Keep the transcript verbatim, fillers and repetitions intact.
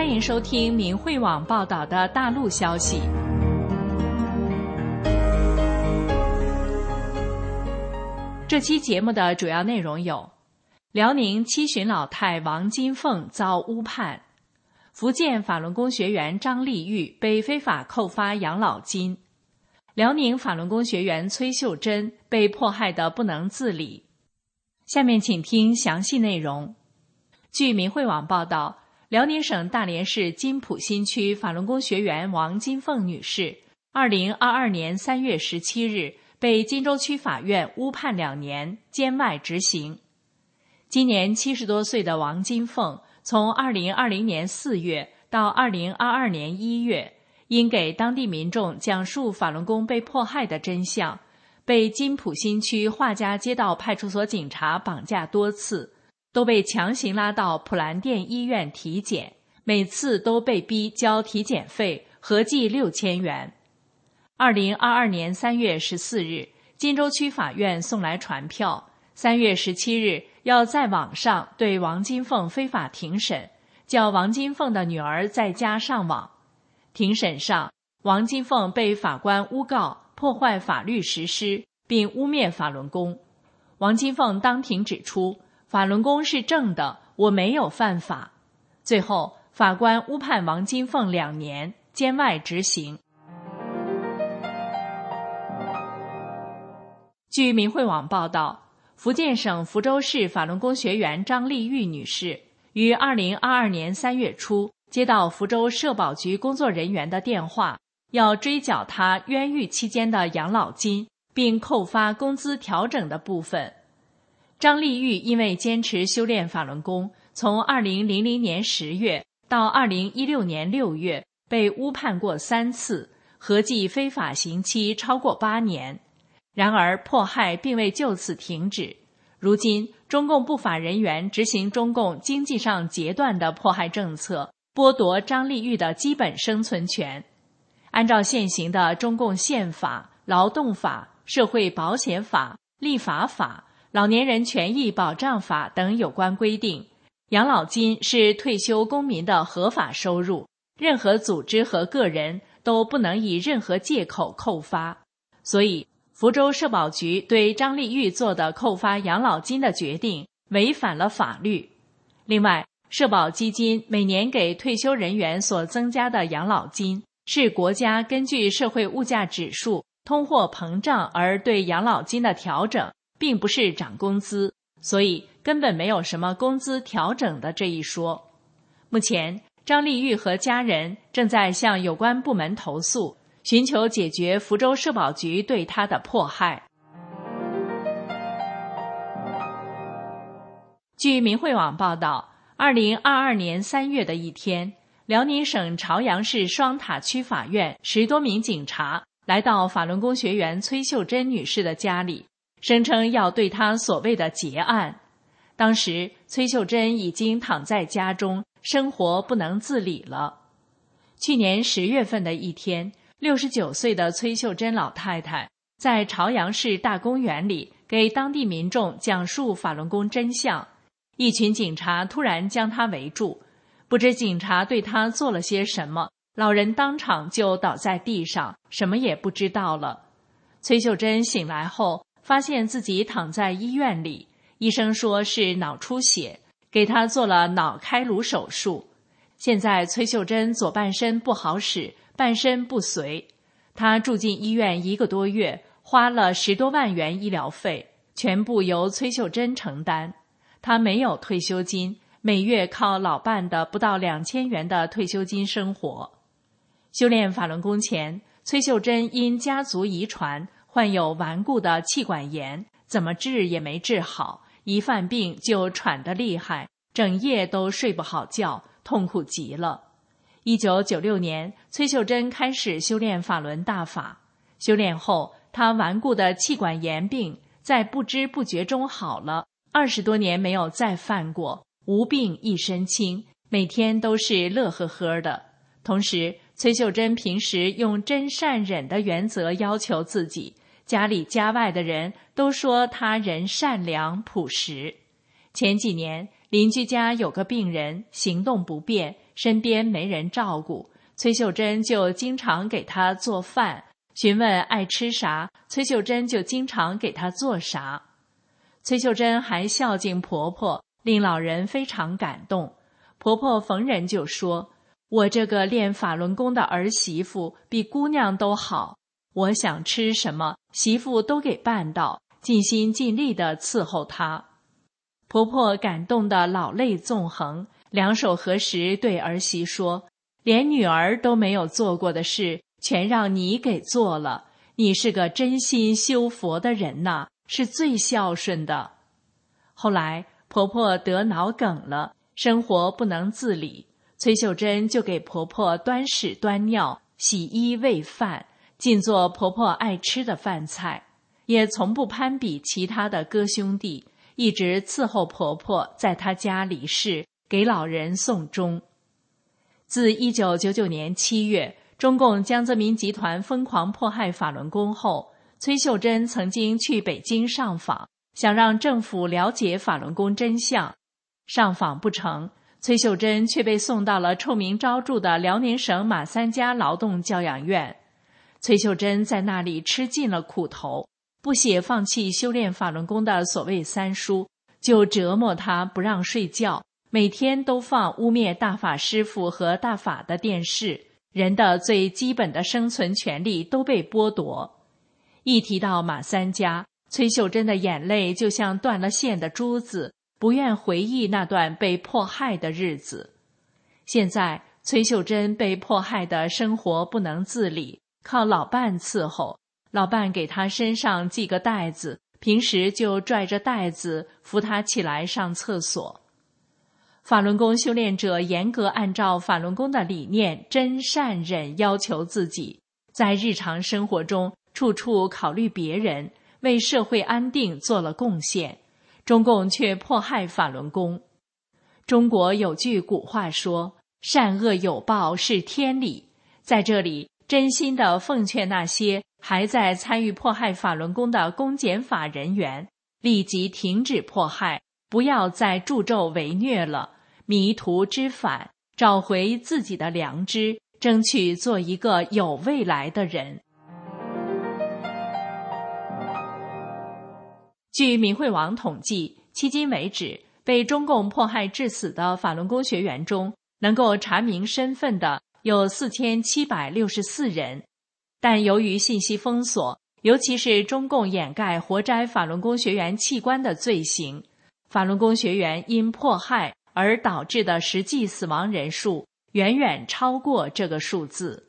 欢迎收听明慧网报道的大陆消息。这期节目的主要内容有：辽宁七旬老太王金凤遭诬判，福建法轮功学员张丽玉被非法扣发养老金，辽宁法轮功学员崔秀珍被迫害得不能自理。下面请听详细内容。据明慧网报道，辽宁省大连市金浦新区法轮功学员王金凤女士，二零二二年三月十七日被金州区法院诬判两年，监外执行。今年七十多岁的王金凤，从二零二零年四月到二零二二年一月，因给当地民众讲述法轮功被迫害的真相，被金浦新区华家街道派出所警察绑架多次，都被强行拉到普兰店医院体检，每次都被逼交体检费，合计六千元。二零二二年三月十四日，金州区法院送来传票，三月十七日要在网上对王金凤非法庭审，叫王金凤的女儿在家上网。庭审上，王金凤被法官诬告破坏法律实施，并污蔑法轮功。王金凤当庭指出，法轮功是正的，我没有犯法。最后，法官诬判王金凤两年，监外执行。据明慧网报道，福建省福州市法轮功学员张丽玉女士于二零二二年三月初接到福州社保局工作人员的电话，要追缴她冤狱期间的养老金，并扣发工资调整的部分。张丽玉因为坚持修炼法轮功，从二零零零年十月到二零一六年六月被诬判过三次，合计非法刑期超过八年。然而迫害并未就此停止，如今中共不法人员执行中共经济上截断的迫害政策，剥夺张丽玉的基本生存权。按照现行的中共宪法、劳动法、社会保险法、立法法、老年人权益保障法等有关规定，养老金是退休公民的合法收入，任何组织和个人都不能以任何借口扣发。所以福州社保局对张丽玉做的扣发养老金的决定违反了法律。另外，社保基金每年给退休人员所增加的养老金，是国家根据社会物价指数、通货膨胀而对养老金的调整，并不是涨工资，所以根本没有什么工资调整的这一说。目前，张丽玉和家人正在向有关部门投诉，寻求解决福州社保局对她的迫害。据明慧网报道，二零二二年三月的一天，辽宁省朝阳市双塔区法院十多名警察来到法轮功学员崔秀珍女士的家里，声称要对她所谓的结案。当时崔秀珍已经躺在家中，生活不能自理了。去年十月份的一天，六十九岁的崔秀珍老太太在朝阳市大公园里给当地民众讲述法轮功真相，一群警察突然将她围住，不知警察对她做了些什么，老人当场就倒在地上，什么也不知道了。崔秀珍醒来后，发现自己躺在医院里，医生说是脑出血，给她做了脑开颅手术。现在崔秀珍左半身不好使，半身不遂，她住进医院一个多月，花了十多万元医疗费，全部由崔秀珍承担。她没有退休金，每月靠老伴的不到两千元的退休金生活。修炼法轮功前，崔秀珍因家族遗传患有顽固的气管炎，怎么治也没治好，一犯病就喘得厉害，整夜都睡不好觉，痛苦极了。一九九六年，崔秀珍开始修炼法轮大法。修炼后，她顽固的气管炎病在不知不觉中好了，二十多年没有再犯过，无病一身轻，每天都是乐呵呵的。同时，崔秀珍平时用真善忍的原则要求自己，家里家外的人都说她人善良朴实。前几年，邻居家有个病人行动不便， 身边没人照顾，崔秀珍就经常给她做饭，询问爱吃啥，崔秀珍就经常给她做啥。崔秀珍还孝敬婆婆，令老人非常感动。婆婆逢人就说，我这个练法轮功的儿媳妇比姑娘都好，我想吃什么，媳妇都给办到，尽心尽力地伺候她。婆婆感动得老泪纵横，两手合十对儿媳说，连女儿都没有做过的事，全让你给做了，你是个真心修佛的人呐，是最孝顺的。后来婆婆得脑梗了，生活不能自理，崔秀珍就给婆婆端屎端尿，洗衣喂饭，尽做婆婆爱吃的饭菜，也从不攀比其他的哥兄弟，一直伺候婆婆在她家离世，给老人送终。自一九九九年七月，中共江泽民集团疯狂迫害法轮功后，崔秀珍曾经去北京上访，想让政府了解法轮功真相。上访不成，崔秀珍却被送到了臭名昭著的辽宁省马三家劳动教养院。崔秀珍在那里吃尽了苦头，不写放弃修炼法轮功的所谓三书，就折磨他不让睡觉，每天都放污蔑大法师父和大法的电视，人的最基本的生存权利都被剥夺。一提到马三家，崔秀珍的眼泪就像断了线的珠子，不愿回忆那段被迫害的日子。现在崔秀珍被迫害的生活不能自理，靠老伴伺候，老伴给她身上系个带子，平时就拽着带子扶她起来上厕所。法轮功修炼者严格按照法轮功的理念真善忍要求自己，在日常生活中处处考虑别人，为社会安定做了贡献，中共却迫害法轮功。中国有句古话说，善恶有报是天理，在这里真心地奉劝那些还在参与迫害法轮功的公检法人员，立即停止迫害，不要再助纣为虐了，迷途知返，找回自己的良知，争取做一个有未来的人。据明慧网统计，迄今为止，被中共迫害致死的法轮功学员中，能够查明身份的有四千七百六十四人。但由于信息封锁，尤其是中共掩盖活摘法轮功学员器官的罪行，法轮功学员因迫害而导致的实际死亡人数远远超过这个数字。